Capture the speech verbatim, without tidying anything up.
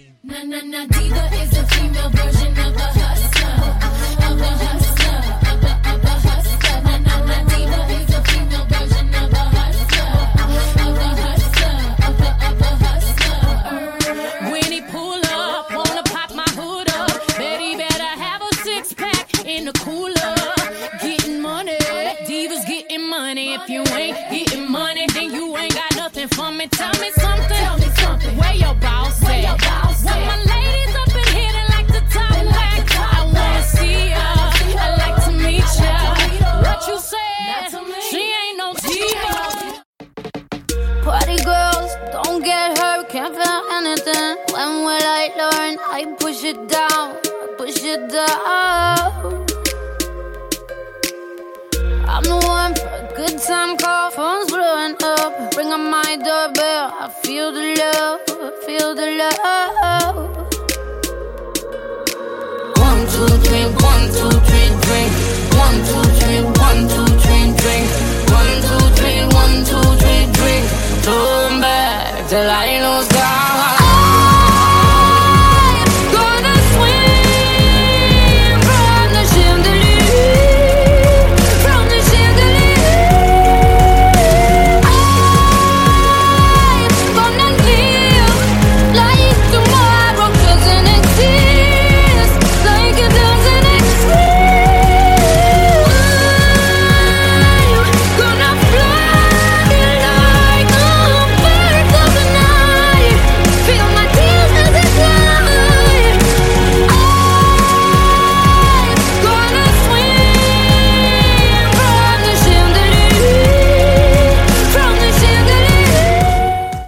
Na na na diva is a female version of a hustler, of a hustler, of a, of a hustler. Na na na diva is a female version of a hustler, of a hustler, of a, of a hustler. When he pull up, wanna pop my hood up. Betty better have a six pack in the cooler. Getting money, divas getting money. If you ain't getting money, then you ain't got nothing for me. Tell me something. Tell me something. Where your boss at? Where your boss at? My ladies up in here that like to talk back. I wanna see ya. I like to meet ya. What you said? She ain't no diva. Party girls, don't get hurt, can't feel anything. When will I learn? I push it down, I push it down. I'm the one for a good time call, phone's blowing up. Ring on my doorbell, I feel the love, I feel the love. One, two, three, one, two, three, drink. One, two, three, one, two, three, drink. One, two, three, one, two, three, drink. Turn back till I lose God.